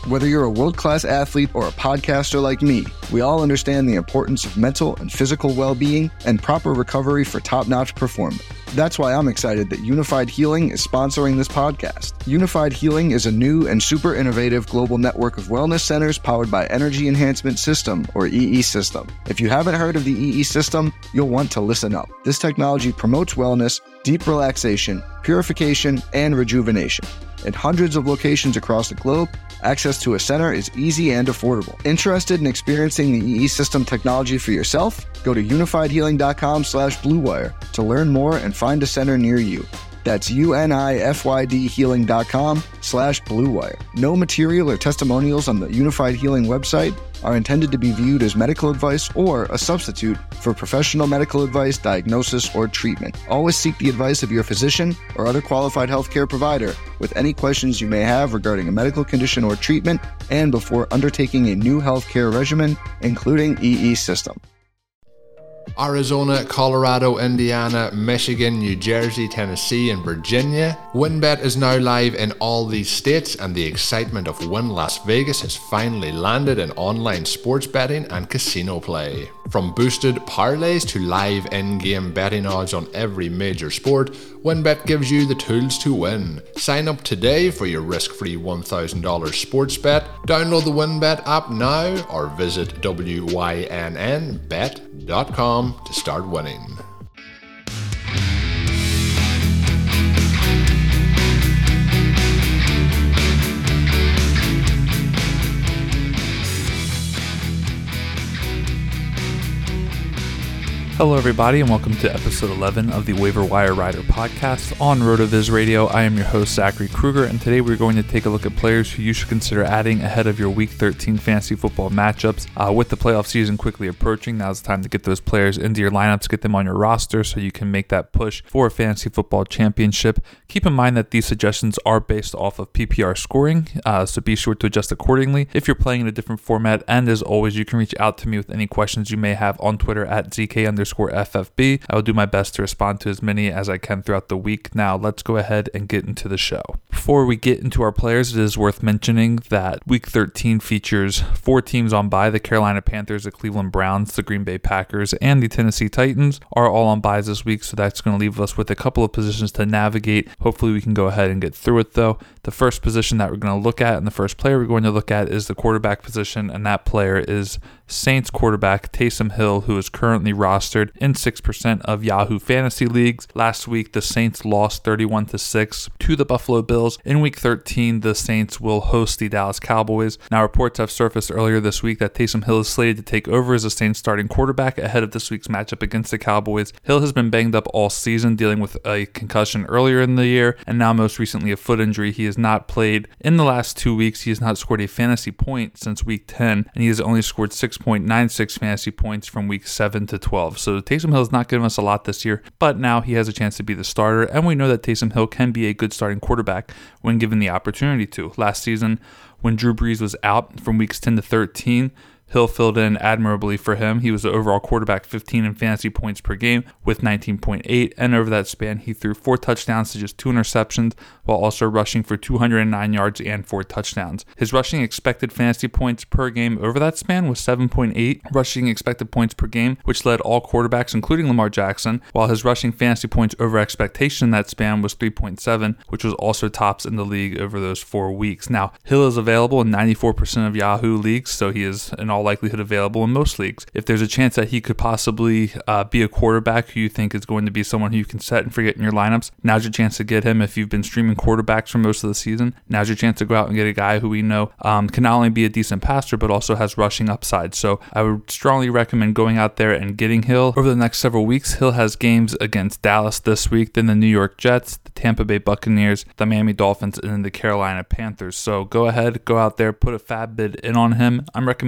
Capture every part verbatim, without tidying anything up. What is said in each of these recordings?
Whether you're a world-class athlete or a podcaster like me, we all understand the importance of mental and physical well-being and proper recovery for top-notch performance. That's why I'm excited that Unified Healing is sponsoring this podcast. Unified Healing is a new and super innovative global network of wellness centers powered by Energy Enhancement System, or E E System. If you haven't heard of the E E System, you'll want to listen up. This technology promotes wellness, deep relaxation, purification, and rejuvenation. In hundreds of locations across the globe, access to a center is easy and affordable. Interested in experiencing the E E System technology for yourself? Go to unifiedhealing.com slash bluewire to learn more and find a center near you. That's U-N-I-F-Y-D healing.com slash bluewire. No material or testimonials on the Unified Healing website are intended to be viewed as medical advice or a substitute for professional medical advice, diagnosis, or treatment. Always seek the advice of your physician or other qualified healthcare provider with any questions you may have regarding a medical condition or treatment and before undertaking a new healthcare regimen, including E E System. Arizona, Colorado, Indiana, Michigan, New Jersey, Tennessee, and Virginia. WynnBET is now live in all these states, and the excitement of Wynn Las Vegas has finally landed in online sports betting and casino play. From boosted parlays to live in-game betting odds on every major sport, WynnBET gives you the tools to win. Sign up today for your risk-free one thousand dollars sports bet. Download the WynnBET app now or visit W Y N N bet dot com to start winning. Hello everybody and welcome to episode eleven of the Waiver Wire Rider podcast on RotoViz Radio. I am your host Zachary Kruger, and today we're going to take a look at players who you should consider adding ahead of your week thirteen fantasy football matchups. Uh, with the playoff season quickly approaching, now's the time to get those players into your lineups, get them on your roster so you can make that push for a fantasy football championship. Keep in mind that these suggestions are based off of P P R scoring, uh, so be sure to adjust accordingly if you're playing in a different format. And as always, you can reach out to me with any questions you may have on Twitter at Z K underscore F F B. I will do my best to respond to as many as I can throughout the week. Now, let's go ahead and get into the show. Before we get into our players, it is worth mentioning that week thirteen features four teams on bye. The Carolina Panthers, the Cleveland Browns, the Green Bay Packers, and the Tennessee Titans are all on byes this week, so that's going to leave us with a couple of positions to navigate. Hopefully we can go ahead and get through it though. The first position that we're going to look at and the first player we're going to look at is the quarterback position, and that player is Saints quarterback Taysom Hill, who is currently rostered in six percent of Yahoo fantasy leagues. Last week, the Saints lost thirty-one to six to the Buffalo Bills. In week thirteen, the Saints will host the Dallas Cowboys. Now, reports have surfaced earlier this week that Taysom Hill is slated to take over as the Saints starting quarterback ahead of this week's matchup against the Cowboys. Hill has been banged up all season, dealing with a concussion earlier in the year, and now most recently a foot injury. He has not played in the last two weeks. He has not scored a fantasy point since week ten, and he has only scored six point nine six fantasy points from week seven to twelve. So Taysom Hill has not given us a lot this year, but now he has a chance to be the starter, and we know that Taysom Hill can be a good starting quarterback when given the opportunity to. Last season, when Drew Brees was out from weeks ten to thirteen, Hill filled in admirably for him. He was the overall quarterback fifteen in fantasy points per game with nineteen point eight, and over that span, he threw four touchdowns to just two interceptions while also rushing for two hundred nine yards and four touchdowns. His rushing expected fantasy points per game over that span was seven point eight rushing expected points per game, which led all quarterbacks, including Lamar Jackson, while his rushing fantasy points over expectation in that span was three point seven, which was also tops in the league over those four weeks. Now, Hill is available in ninety-four percent of Yahoo leagues, so he is in all likelihood available in most leagues. If there's a chance that he could possibly uh, be a quarterback who you think is going to be someone who you can set and forget in your lineups, now's your chance to get him. If you've been streaming quarterbacks for most of the season, now's your chance to go out and get a guy who we know um, can not only be a decent passer, but also has rushing upside. So I would strongly recommend going out there and getting Hill. Over the next several weeks, Hill has games against Dallas this week, then the New York Jets, the Tampa Bay Buccaneers, the Miami Dolphins, and then the Carolina Panthers. So go ahead, go out there, put a fab bid in on him. I'm recommending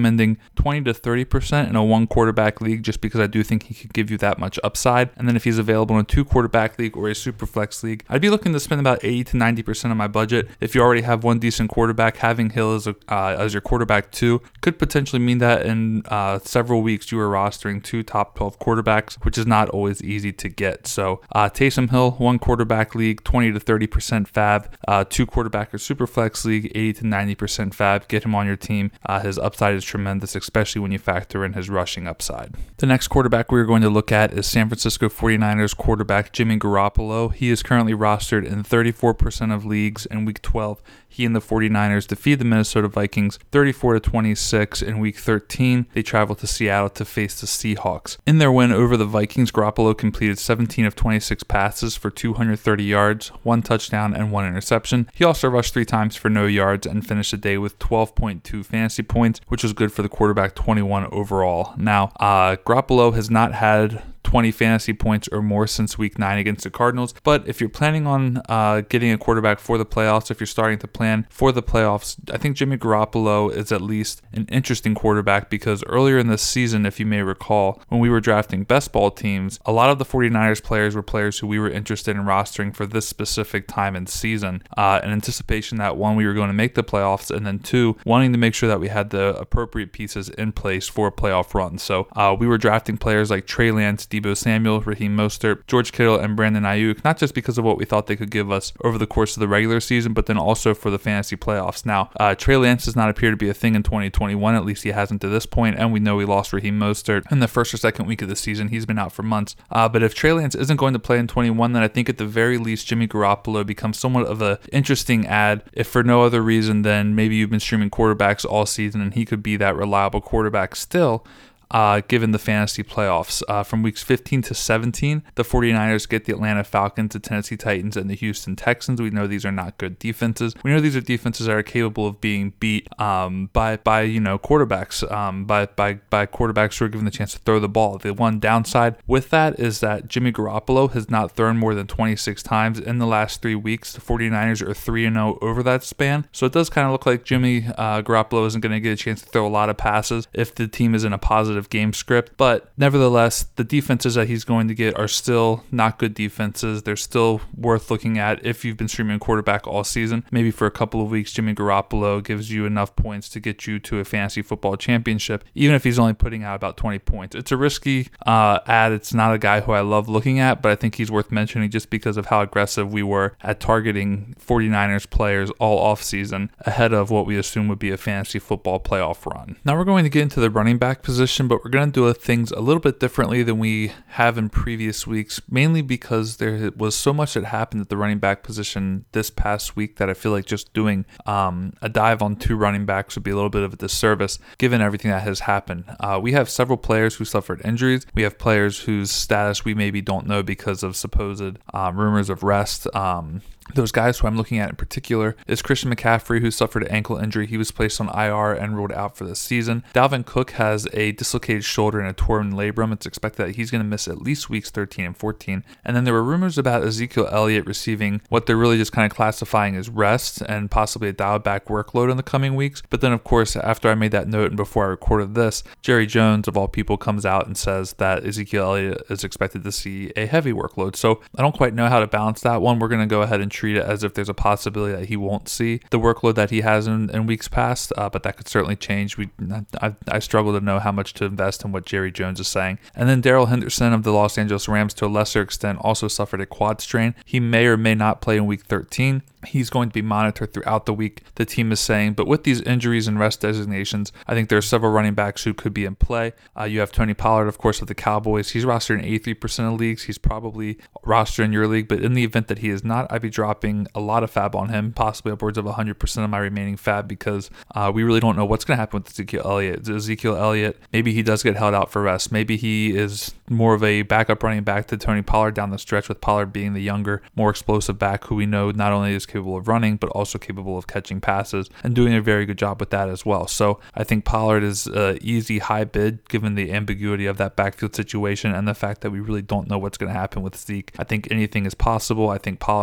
twenty to thirty percent in a one quarterback league, just because I do think he could give you that much upside. And then if he's available in a two quarterback league or a super flex league, I'd be looking to spend about eighty to ninety percent of my budget. If you already have one decent quarterback, having Hill as, a, uh, as your quarterback two could potentially mean that in uh, several weeks you are rostering two top twelve quarterbacks, which is not always easy to get. So uh, Taysom Hill, one quarterback league, twenty to thirty percent fab, uh, two quarterback or super flex league, eighty to ninety percent fab. Get him on your team. Uh, his upside is tremendous, especially when you factor in his rushing upside. The next quarterback we're going to look at is San Francisco forty-niners quarterback Jimmy Garoppolo. He is currently rostered in thirty-four percent of leagues in week twelve. He and the forty-niners defeat the Minnesota Vikings thirty-four to twenty-six in week thirteen. They travel to Seattle to face the Seahawks. In their win over the Vikings, Garoppolo completed seventeen of twenty-six passes for two hundred thirty yards, one touchdown, and one interception. He also rushed three times for no yards and finished the day with twelve point two fantasy points, which was good for the quarterback, twenty-one overall. Now, uh, Garoppolo has not had twenty fantasy points or more since week nine against the Cardinals. But if you're planning on uh, getting a quarterback for the playoffs, if you're starting to plan for the playoffs, I think Jimmy Garoppolo is at least an interesting quarterback, because earlier in this season, if you may recall, when we were drafting best ball teams, a lot of the forty-niners players were players who we were interested in rostering for this specific time and season, uh, in anticipation that, one, we were going to make the playoffs, and then two, wanting to make sure that we had the appropriate pieces in place for a playoff run. So uh, we were drafting players like Trey Lance, Deebo Samuel, Raheem Mostert, George Kittle, and Brandon Ayuk, not just because of what we thought they could give us over the course of the regular season, but then also for the fantasy playoffs. Now, uh, Trey Lance does not appear to be a thing in twenty twenty-one, at least he hasn't to this point, and we know we lost Raheem Mostert in the first or second week of the season. He's been out for months. Uh, but if Trey Lance isn't going to play in twenty-one, then I think at the very least Jimmy Garoppolo becomes somewhat of an interesting ad, if for no other reason than maybe you've been streaming quarterbacks all season and he could be that reliable quarterback still. Uh, given the fantasy playoffs. Uh, from weeks fifteen to seventeen, the forty-niners get the Atlanta Falcons, the Tennessee Titans, and the Houston Texans. We know these are not good defenses. We know these are defenses that are capable of being beat um, by, by you know, quarterbacks, um, by, by, by quarterbacks who are given the chance to throw the ball. The one downside with that is that Jimmy Garoppolo has not thrown more than twenty-six times in the last three weeks. The forty-niners are three and oh over that span. So it does kind of look like Jimmy uh, Garoppolo isn't going to get a chance to throw a lot of passes if the team is in a positive game script, but nevertheless, the defenses that he's going to get are still not good defenses. They're still worth looking at if you've been streaming quarterback all season. Maybe for a couple of weeks, Jimmy Garoppolo gives you enough points to get you to a fantasy football championship, even if he's only putting out about twenty points. It's a risky uh, ad. It's not a guy who I love looking at, but I think he's worth mentioning just because of how aggressive we were at targeting forty-niners players all offseason ahead of what we assume would be a fantasy football playoff run. Now we're going to get into the running back position, but we're going to do things a little bit differently than we have in previous weeks, mainly because there was so much that happened at the running back position this past week that I feel like just doing um, a dive on two running backs would be a little bit of a disservice given everything that has happened. Uh, we have several players who suffered injuries. We have players whose status we maybe don't know because of supposed um, rumors of rest. Um, Those guys who I'm looking at in particular is Christian McCaffrey, who suffered an ankle injury. He was placed on I R and ruled out for the season. Dalvin Cook has a dislocated shoulder and a torn labrum. It's expected that he's going to miss at least weeks thirteen and fourteen. And then there were rumors about Ezekiel Elliott receiving what they're really just kind of classifying as rest and possibly a dialed back workload in the coming weeks. But then, of course, after I made that note and before I recorded this, Jerry Jones, of all people, comes out and says that Ezekiel Elliott is expected to see a heavy workload. So I don't quite know how to balance that one. We're going to go ahead and treat it as if there's a possibility that he won't see the workload that he has in, in weeks past, uh, but that could certainly change. We I, I struggle to know how much to invest in what Jerry Jones is saying. And then Darrell Henderson of the Los Angeles Rams, to a lesser extent, also suffered a quad strain. He may or may not play in week thirteen. He's going to be monitored throughout the week, the team is saying. But with these injuries and rest designations, I think there are several running backs who could be in play. Uh, you have Tony Pollard, of course, of the Cowboys. He's rostered in eighty-three percent of leagues. He's probably rostered in your league. But in the event that he is not, I'd be dropping a lot of fab on him, possibly upwards of one hundred percent of my remaining fab, because uh, we really don't know what's going to happen with Ezekiel Elliott. Ezekiel Elliott, maybe he does get held out for rest. Maybe he is more of a backup running back to Tony Pollard down the stretch, with Pollard being the younger, more explosive back who we know not only is capable of running, but also capable of catching passes and doing a very good job with that as well. So I think Pollard is an easy high bid given the ambiguity of that backfield situation and the fact that we really don't know what's going to happen with Zeke. I think anything is possible. I think Pollard is a player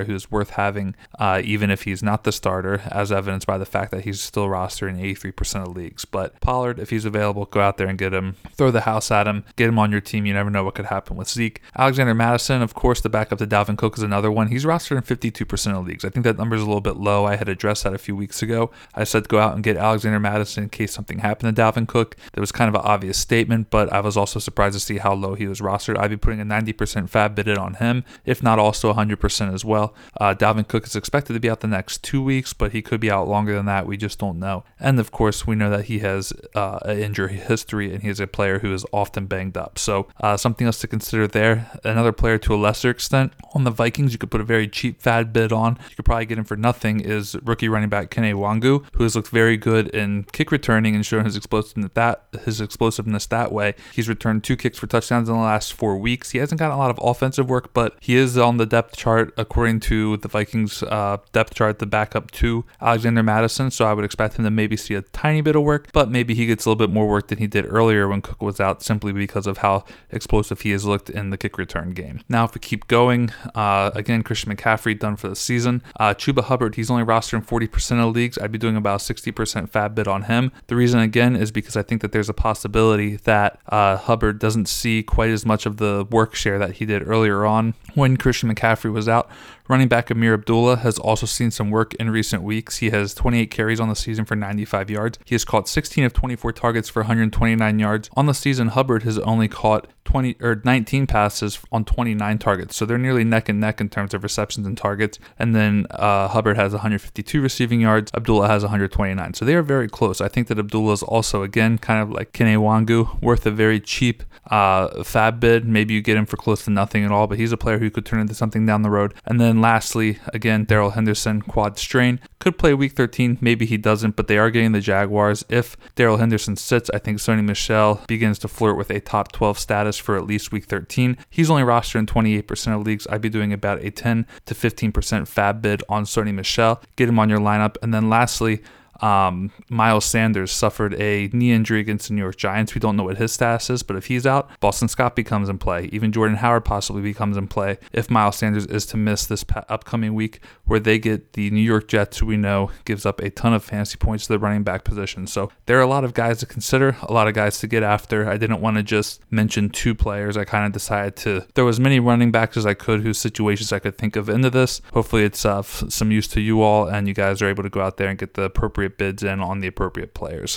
player who's worth having, uh, even if he's not the starter, as evidenced by the fact that he's still rostered in eighty-three percent of leagues. But Pollard, if he's available, go out there and get him. Throw the house at him. Get him on your team. You never know what could happen with Zeke. Alexander Mattison, of course, the backup to Dalvin Cook, is another one. He's rostered in fifty-two percent of leagues. I think that number is a little bit low. I had addressed that a few weeks ago. I said go out and get Alexander Mattison in case something happened to Dalvin Cook. That was kind of an obvious statement, but I was also surprised to see how low he was rostered. I'd be putting a ninety percent fab bid on him, if not also one hundred percent as well. Uh, Dalvin Cook is expected to be out the next two weeks, but he could be out longer than that. We just don't know. And of course, we know that he has uh, an injury history, and he is a player who is often banged up. So uh, something else to consider there. Another player to a lesser extent on the Vikings, you could put a very cheap fab bid on. You could probably get him for nothing. Is rookie running back Kene Wangu, who has looked very good in kick returning and shown his explosiveness that his explosiveness that way. He's returned two kicks for touchdowns in the last four weeks. He hasn't gotten a lot of offensive work, but he is on the depth chart according to the Vikings uh, depth chart, the backup to Alexander Mattison. So I would expect him to maybe see a tiny bit of work, but maybe he gets a little bit more work than he did earlier when Cook was out, simply because of how explosive he has looked in the kick return game. Now, if we keep going, uh, again, Christian McCaffrey done for the season. Uh, Chuba Hubbard, he's only rostered in forty percent of leagues. I'd be doing about a sixty percent fab bid on him. The reason, again, is because I think that there's a possibility that uh, Hubbard doesn't see quite as much of the work share that he did earlier on when Christian McCaffrey was out. Running back Amir Abdullah has also seen some work in recent weeks. He has twenty-eight carries on the season for ninety-five yards. He has caught sixteen of twenty-four targets for one hundred twenty-nine yards. On the season, Hubbard has only caught twenty or nineteen passes on twenty-nine targets. So they're nearly neck and neck in terms of receptions and targets. And then uh, Hubbard has one hundred fifty-two receiving yards. Abdullah has one hundred twenty-nine. So they are very close. I think that Abdullah is also, again, kind of like Kene Wangu, worth a very cheap uh, fab bid. Maybe you get him for close to nothing at all, but he's a player who could turn into something down the road. And then lastly, again, Darrell Henderson, quad strain. Could play week thirteen. Maybe he doesn't, but they are getting the Jaguars. If Darrell Henderson sits, I think Sony Michel begins to flirt with a top twelve status for at least week thirteen. He's only rostered in twenty-eight percent of leagues. I'd be doing about a ten to fifteen percent fab bid on Sony Michel. Get him on your lineup. And then lastly, Um, Miles Sanders suffered a knee injury against the New York Giants. We don't know what his status is, but if he's out, Boston Scott becomes in play. Even Jordan Howard possibly becomes in play if Miles Sanders is to miss this pa- upcoming week, where they get the New York Jets, who we know gives up a ton of fantasy points to the running back position. So there are a lot of guys to consider, a lot of guys to get after. I didn't want to just mention two players. I kind of decided to throw as many running backs as I could whose situations I could think of into this. Hopefully it's uh, f- some use to you all, and you guys are able to go out there and get the appropriate bids in on the appropriate players.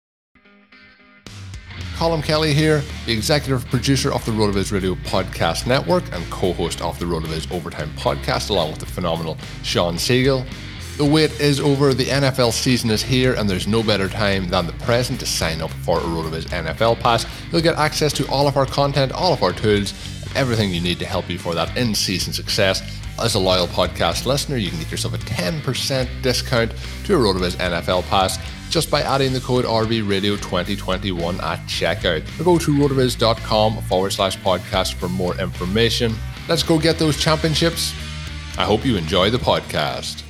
Colm Kelly here, the executive producer of the RotoViz Radio Podcast Network and co-host of the RotoViz Overtime Podcast, along with the phenomenal Sean Siegel. The wait is over, the N F L season is here, and there's no better time than the present to sign up for a RotoViz N F L Pass. You'll get access to all of our content, all of our tools, and everything you need to help you for that in-season success. As a loyal podcast listener, you can get yourself a ten percent discount to a RotoViz N F L Pass just by adding the code R V Radio twenty twenty-one at checkout. Or go to rotoviz.com forward slash podcast for more information. Let's go get those championships. I hope you enjoy the podcast.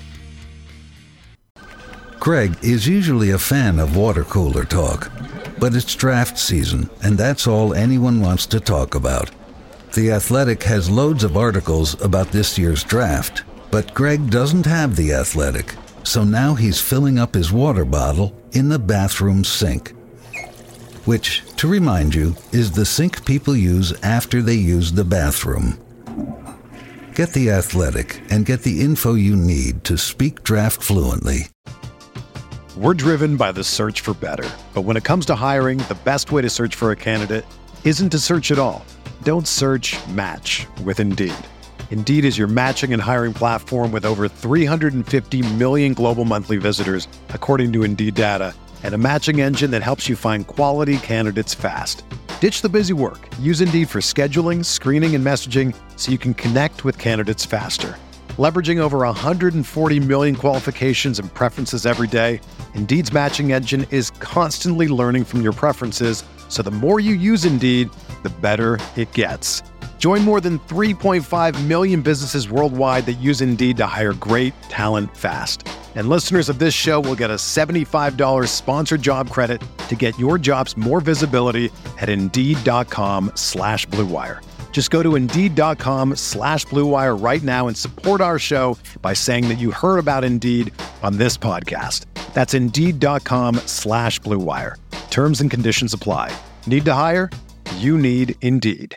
Craig is usually a fan of water cooler talk, but it's draft season, and that's all anyone wants to talk about. The Athletic has loads of articles about this year's draft, but Greg doesn't have The Athletic, so now he's filling up his water bottle in the bathroom sink. Which, to remind you, is the sink people use after they use the bathroom. Get The Athletic and get the info you need to speak draft fluently. We're driven by the search for better, but when it comes to hiring, the best way to search for a candidate isn't to search at all. Don't search, match with Indeed. Indeed is your matching and hiring platform with over three hundred fifty million global monthly visitors, according to Indeed data, and a matching engine that helps you find quality candidates fast. Ditch the busy work. Use Indeed for scheduling, screening, and messaging so you can connect with candidates faster. Leveraging over one hundred forty million qualifications and preferences every day, Indeed's matching engine is constantly learning from your preferences, so the more you use Indeed, the better it gets. Join more than three point five million businesses worldwide that use Indeed to hire great talent fast. And listeners of this show will get a seventy-five dollars sponsored job credit to get your jobs more visibility at Indeed.com slash Blue Wire. Just go to Indeed.com slash Blue Wire right now and support our show by saying that you heard about Indeed on this podcast. That's Indeed.com slash Blue Wire. Terms and conditions apply. Need to hire? You need Indeed.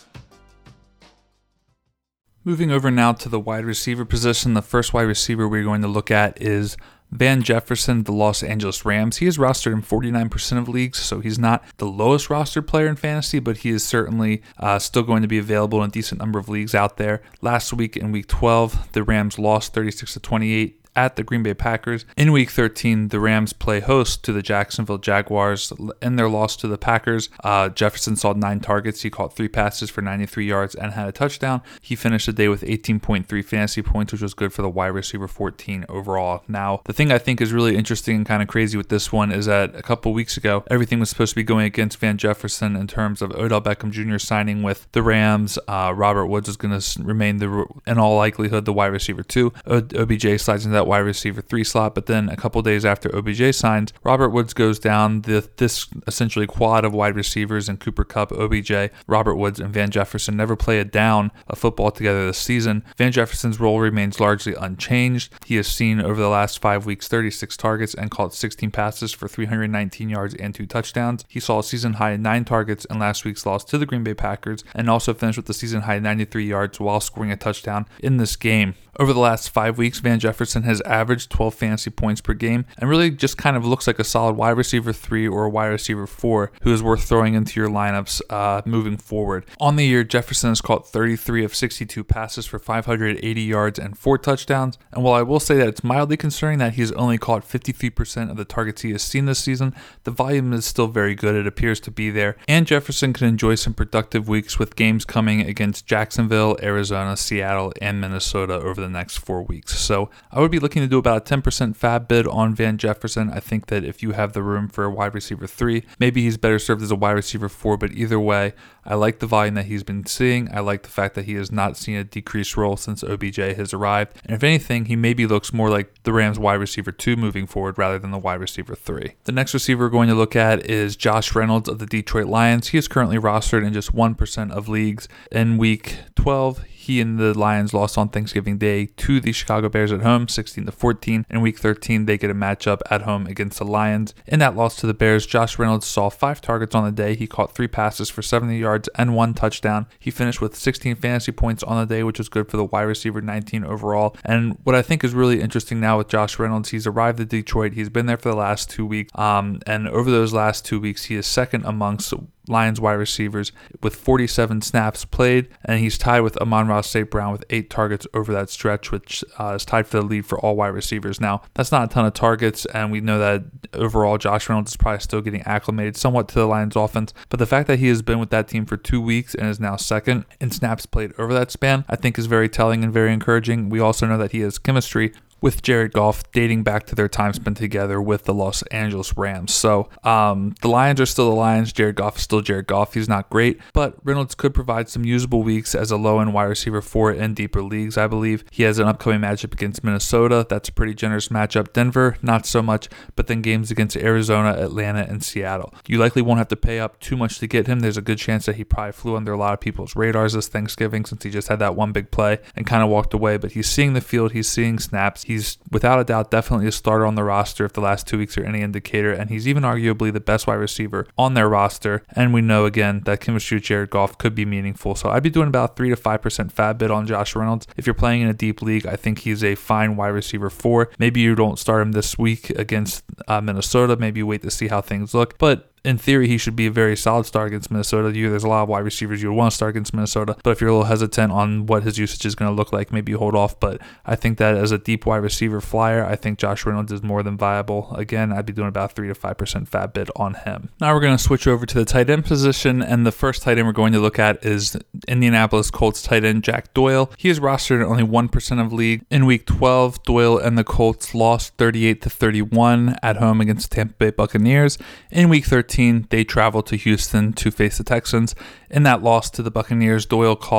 Moving over now to the wide receiver position, the first wide receiver we're going to look at is Van Jefferson, the Los Angeles Rams. He is rostered in forty-nine percent of leagues, so he's not the lowest rostered player in fantasy, but he is certainly uh, still going to be available in a decent number of leagues out there. Last week in week twelve, the Rams lost thirty-six to twenty-eight at the Green Bay Packers. In week thirteen, the Rams play host to the Jacksonville Jaguars. In their loss to the Packers, uh, Jefferson saw nine targets. He caught three passes for ninety-three yards and had a touchdown. He finished the day with eighteen point three fantasy points, which was good for the wide receiver fourteen overall. Now, the thing I think is really interesting and kind of crazy with this one is that a couple weeks ago, everything was supposed to be going against Van Jefferson in terms of Odell Beckham Junior signing with the Rams. Uh, Robert Woods is going to remain, the in all likelihood, the wide receiver two. O- OBJ slides into that wide receiver three slot, but then a couple days after O B J signs, Robert Woods goes down. The, this essentially quad of wide receivers in Cooper Kupp, O B J, Robert Woods, and Van Jefferson never play a down of football together this season. Van Jefferson's role remains largely unchanged. He has seen over the last five weeks thirty-six targets and caught sixteen passes for three hundred nineteen yards and two touchdowns. He saw a season high nine targets in last week's loss to the Green Bay Packers and also finished with the season high ninety-three yards while scoring a touchdown in this game. Over the last five weeks, Van Jefferson has averaged twelve fantasy points per game and really just kind of looks like a solid wide receiver three or a wide receiver four who is worth throwing into your lineups uh, moving forward. On the year, Jefferson has caught thirty-three of sixty-two passes for five hundred eighty yards and four touchdowns. And while I will say that it's mildly concerning that he's only caught fifty-three percent of the targets he has seen this season, the volume is still very good. It appears to be there. And Jefferson can enjoy some productive weeks with games coming against Jacksonville, Arizona, Seattle, and Minnesota over the next four weeks. So I would be looking to do about a ten percent fab bid on Van Jefferson. I think that if you have the room for a wide receiver three, maybe he's better served as a wide receiver four, but either way, I like the volume that he's been seeing. I like the fact that he has not seen a decreased role since O B J has arrived. And if anything, he maybe looks more like the Rams wide receiver two moving forward rather than the wide receiver three. The next receiver we're going to look at is Josh Reynolds of the Detroit Lions. He is currently rostered in just one percent of leagues. In week twelve, he and the Lions lost on Thanksgiving Day to the Chicago Bears at home, sixteen to fourteen. In week thirteen, they get a matchup at home against the Lions. In that loss to the Bears, Josh Reynolds saw five targets on the day. He caught three passes for seventy yards and one touchdown. He finished with sixteen fantasy points on the day, which was good for the wide receiver nineteen overall. And what I think is really interesting now with Josh Reynolds, he's arrived at Detroit. He's been there for the last two weeks. Um, and over those last two weeks, he is second amongst Lions wide receivers with forty-seven snaps played, and he's tied with Amon-Ra Saint Brown with eight targets over that stretch, which uh, is tied for the lead for all wide receivers. Now, that's not a ton of targets, and we know that overall Josh Reynolds is probably still getting acclimated somewhat to the Lions offense, but the fact that he has been with that team for two weeks and is now second in snaps played over that span, I think is very telling and very encouraging. We also know that he has chemistry with Jared Goff dating back to their time spent together with the Los Angeles Rams. So um, the Lions are still the Lions. Jared Goff is still Jared Goff. He's not great, but Reynolds could provide some usable weeks as a low-end wide receiver for in deeper leagues, I believe. He has an upcoming matchup against Minnesota. That's a pretty generous matchup. Denver, not so much, but then games against Arizona, Atlanta, and Seattle. You likely won't have to pay up too much to get him. There's a good chance that he probably flew under a lot of people's radars this Thanksgiving since he just had that one big play and kind of walked away, but he's seeing the field. He's seeing snaps. He's without a doubt definitely a starter on the roster if the last two weeks are any indicator, and he's even arguably the best wide receiver on their roster. And we know again that chemistry with Jared Goff could be meaningful. So I'd be doing about three to five percent fab bid on Josh Reynolds. If you're playing in a deep league, I think he's a fine wide receiver four. Maybe you don't start him this week against uh, Minnesota. Maybe you wait to see how things look, but in theory, he should be a very solid start against Minnesota. There's a lot of wide receivers you would want to start against Minnesota, but if you're a little hesitant on what his usage is going to look like, maybe you hold off. But I think that as a deep wide receiver flyer, I think Josh Reynolds is more than viable. Again, I'd be doing about three to five percent fab bid on him. Now we're going to switch over to the tight end position, and the first tight end we're going to look at is Indianapolis Colts tight end Jack Doyle. He is rostered at only one percent of league. In week twelve, Doyle and the Colts lost thirty-eight to thirty-one at home against the Tampa Bay Buccaneers. In week thirteen, they traveled to Houston to face the Texans. In that loss to the Buccaneers, Doyle caught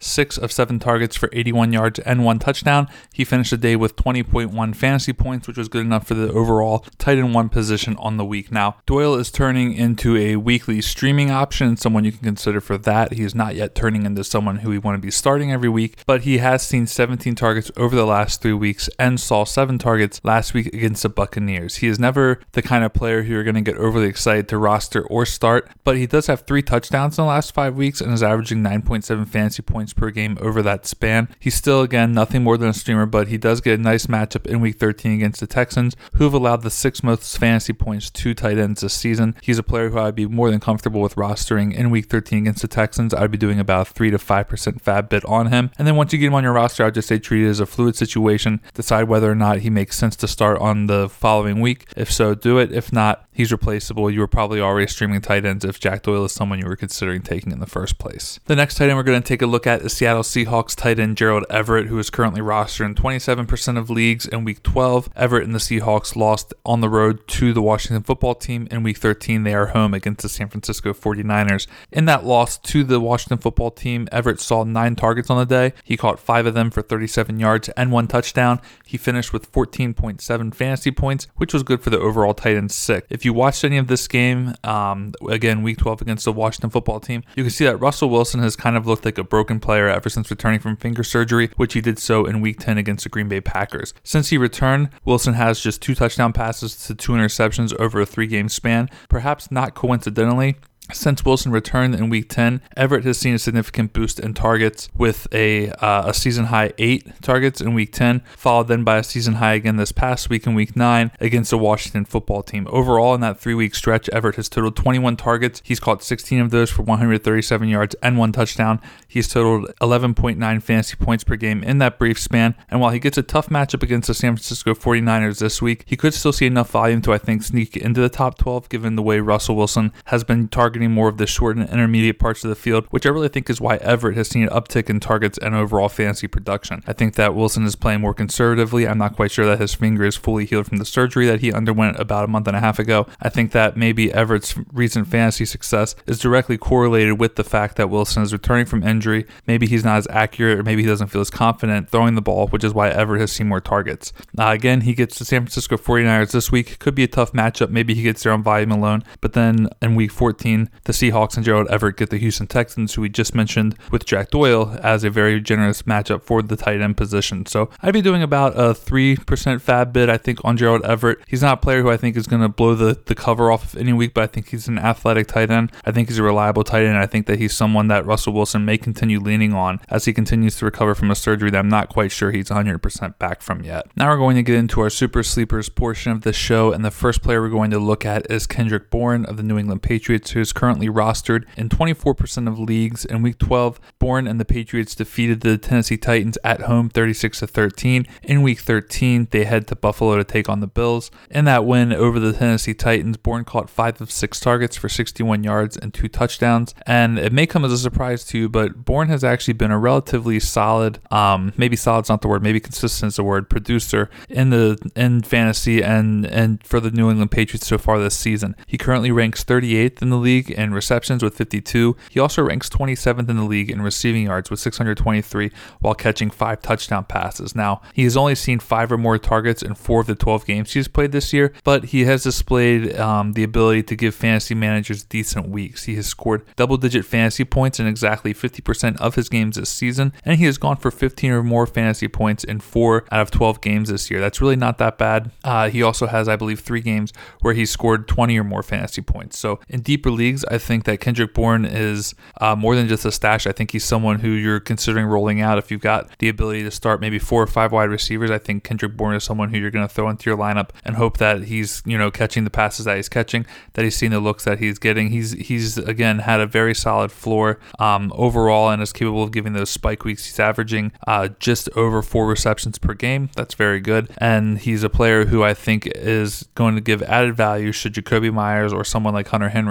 six of seven targets for eighty-one yards and one touchdown. He finished the day with twenty point one fantasy points, which was good enough for the overall tight end one position on the week. Now, Doyle is turning into a weekly streaming option, someone you can consider for that. He is not yet turning into someone who we want to be starting every week, but he has seen seventeen targets over the last three weeks and saw seven targets last week against the Buccaneers. He is never the kind of player who you're going to get overly excited to roster or start, but he does have three touchdowns in the last five weeks and is averaging nine point seven fantasy points per game over that span. He's still, again, nothing more than a streamer, but he does get a nice matchup in week thirteen against the Texans, who have allowed the sixth most fantasy points to tight ends this season. He's a player who I'd be more than comfortable with rostering in week thirteen against the Texans. I'd be doing about a three to five percent fab bit on him. And then once you get him on your roster, I'd just say treat it as a fluid situation. Decide whether or not he makes sense to start on the following week. If so, do it. If not, he's replaceable. You were probably already streaming tight ends if Jack Doyle is someone you were considering taking in the first place. The next tight end we're going to take a look at is Seattle Seahawks tight end Gerald Everett, who is currently rostered in twenty-seven percent of leagues in week twelve. Everett and the Seahawks lost on the road to the Washington football team. In week thirteen, they are home against the San Francisco forty-niners. In that loss to the Washington football team, Everett saw nine targets on the day. He caught five of them for thirty-seven yards and one touchdown. He finished with fourteen point seven fantasy points, which was good for the overall tight end six. If you watched any of this game, um, again, week twelve against the Washington football team, you can see that Russell Wilson has kind of looked like a broken player ever since returning from finger surgery, which he did so in week ten against the Green Bay Packers. Since he returned, Wilson has just two touchdown passes to two interceptions over a three-game span. Perhaps not coincidentally, since Wilson returned in week ten, Everett has seen a significant boost in targets with a uh, a season high eight targets in week ten, followed then by a season high again this past week in week nine against the Washington football team. Overall, in that three-week stretch, Everett has totaled twenty-one targets. He's caught sixteen of those for one hundred thirty-seven yards and one touchdown. He's totaled eleven point nine fantasy points per game in that brief span. And while he gets a tough matchup against the San Francisco forty-niners this week, he could still see enough volume to, I think, sneak into the top twelve, given the way Russell Wilson has been targeting more of the short and intermediate parts of the field, which I really think is why Everett has seen an uptick in targets and overall fantasy production. I think that Wilson is playing more conservatively. I'm not quite sure that his finger is fully healed from the surgery that he underwent about a month and a half ago. I think that maybe Everett's recent fantasy success is directly correlated with the fact that Wilson is returning from injury. Maybe he's not as accurate, or maybe he doesn't feel as confident throwing the ball, which is why Everett has seen more targets. Uh, again, he gets the San Francisco forty-niners this week. Could be a tough matchup. Maybe he gets there on volume alone. But then in week fourteen, the Seahawks and Gerald Everett get the Houston Texans, who we just mentioned with Jack Doyle, as a very generous matchup for the tight end position. So I'd be doing about a three percent fab bid, I think, on Gerald Everett. He's not a player who I think is going to blow the, the cover off of any week, but I think he's an athletic tight end. I think he's a reliable tight end. I think that he's someone that Russell Wilson may continue leaning on as he continues to recover from a surgery that I'm not quite sure he's one hundred percent back from yet. Now we're going to get into our super sleepers portion of this show, and the first player we're going to look at is Kendrick Bourne of the New England Patriots, who is currently rostered in twenty-four percent of leagues. In week twelve, Bourne and the Patriots defeated the Tennessee Titans at home thirty-six to thirteen. In week thirteen, they head to Buffalo to take on the Bills. In that win over the Tennessee Titans, Bourne caught five of six targets for sixty-one yards and two touchdowns. And it may come as a surprise to you, but Bourne has actually been a relatively solid, um, maybe solid's not the word, maybe consistent is the word, producer in the in fantasy and and for the New England Patriots so far this season. He currently ranks thirty-eighth in the league in receptions with fifty-two. He also ranks twenty-seventh in the league in receiving yards with six hundred twenty-three while catching five touchdown passes. Now, he has only seen five or more targets in four of the twelve games he's played this year, but he has displayed um, the ability to give fantasy managers decent weeks. He has scored double-digit fantasy points in exactly fifty percent of his games this season, and he has gone for fifteen or more fantasy points in four out of twelve games this year. That's really not that bad. Uh, he also has, I believe, three games where he scored twenty or more fantasy points. So in deeper leagues, I think that Kendrick Bourne is uh, more than just a stash. I think he's someone who you're considering rolling out. If you've got the ability to start maybe four or five wide receivers, I think Kendrick Bourne is someone who you're going to throw into your lineup and hope that he's, you know, catching the passes that he's catching, that he's seeing the looks that he's getting. He's, he's again, had a very solid floor um, overall and is capable of giving those spike weeks. He's averaging uh, just over four receptions per game. That's very good. And he's a player who I think is going to give added value should Jacoby Myers or someone like Hunter Henry or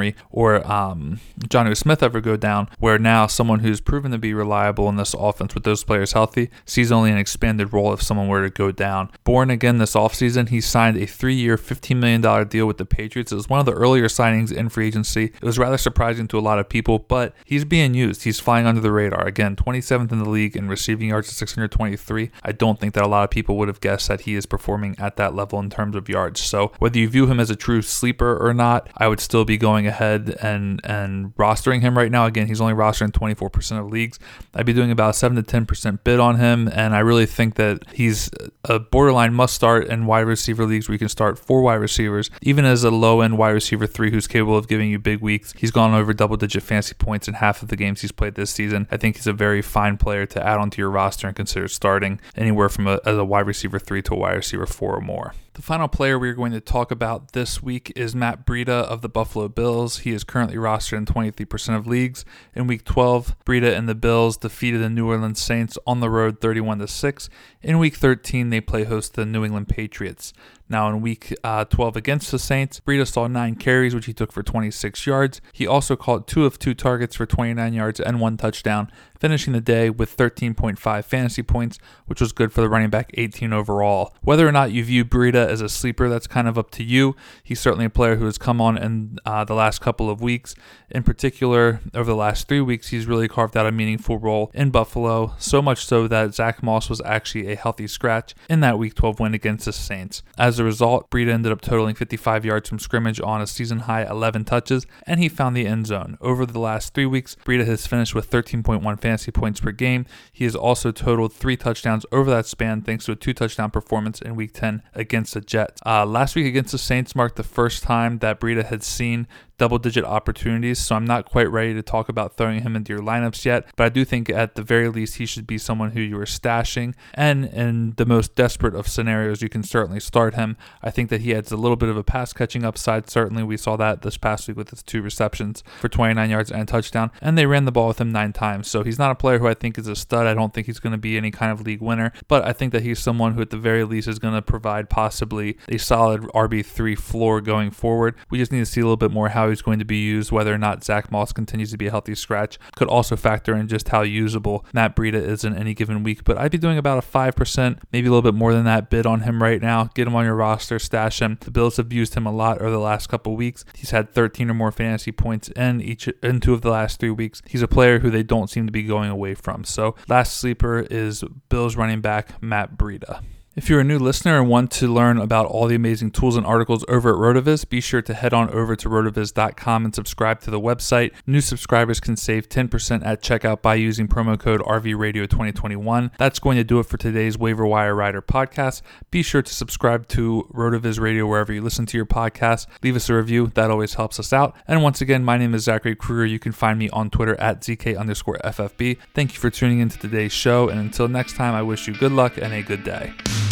or um, Jonnu Smith ever go down, where now someone who's proven to be reliable in this offense with those players healthy sees only an expanded role if someone were to go down. Born again this offseason, he signed a three-year, fifteen million dollars deal with the Patriots. It was one of the earlier signings in free agency. It was rather surprising to a lot of people, but he's being used. He's flying under the radar. Again, twenty-seventh in the league in receiving yards at six hundred twenty-three. I don't think that a lot of people would have guessed that he is performing at that level in terms of yards. So whether you view him as a true sleeper or not, I would still be going ahead and, and rostering him right now. Again, he's only rostered in twenty-four percent of leagues. I'd be doing about a seven to ten percent bid on him, and I really think that he's a borderline must start in wide receiver leagues where you can start four wide receivers. Even as a low-end wide receiver three who's capable of giving you big weeks, he's gone over double-digit fantasy points in half of the games he's played this season. I think he's a very fine player to add onto your roster and consider starting anywhere from a, as a wide receiver three to a wide receiver four or more. The final player we're going to talk about this week is Matt Breida of the Buffalo Bills. He is currently rostered in twenty-three percent of leagues. In week twelve, Breida and the Bills defeated the New Orleans Saints on the road thirty-one to six. In week thirteen, they play host to the New England Patriots. Now in week uh, twelve against the Saints, Breida saw nine carries, which he took for twenty-six yards. He also caught two of two targets for twenty-nine yards and one touchdown, finishing the day with thirteen point five fantasy points, which was good for the running back, eighteen overall. Whether or not you view Breida as a sleeper, that's kind of up to you. He's certainly a player who has come on in uh, the last couple of weeks. In particular, over the last three weeks, he's really carved out a meaningful role in Buffalo, so much so that Zach Moss was actually a healthy scratch in that week twelve win against the Saints. As a result, Breida ended up totaling fifty-five yards from scrimmage on a season-high eleven touches, and he found the end zone. Over the last three weeks, Breida has finished with thirteen point one fantasy points per game. He has also totaled three touchdowns over that span thanks to a two-touchdown performance in week ten against the Jets. Uh, last week against the Saints marked the first time that Breida had seen double-digit opportunities, so I'm not quite ready to talk about throwing him into your lineups yet, but I do think at the very least he should be someone who you are stashing, and in the most desperate of scenarios, you can certainly start him. I think that he adds a little bit of a pass-catching upside. Certainly, we saw that this past week with his two receptions for twenty-nine yards and a touchdown, and they ran the ball with him nine times, so he's not a player who I think is a stud. I don't think he's going to be any kind of league winner, but I think that he's someone who at the very least is going to provide possibly a solid R B three floor going forward. We just need to see a little bit more how he's going to be used. Whether or not Zach Moss continues to be a healthy scratch could also factor in just how usable Matt Breida is in any given week, but I'd be doing about a five percent, maybe a little bit more than that bid on him right now. Get him on your roster, stash him. The Bills have used him a lot over the last couple weeks. He's had thirteen or more fantasy points in each in two of the last three weeks. He's a player who they don't seem to be going away from. So last sleeper is Bills running back Matt Breida. If you're a new listener and want to learn about all the amazing tools and articles over at RotoViz, be sure to head on over to rotoviz dot com and subscribe to the website. New subscribers can save ten percent at checkout by using promo code R V Radio twenty twenty-one. That's going to do it for today's Waiver Wire Rider podcast. Be sure to subscribe to RotoViz Radio wherever you listen to your podcast. Leave us a review. That always helps us out. And once again, my name is Zachary Kruger. You can find me on Twitter at Z K underscore F F B. Thank you for tuning into today's show. And until next time, I wish you good luck and a good day.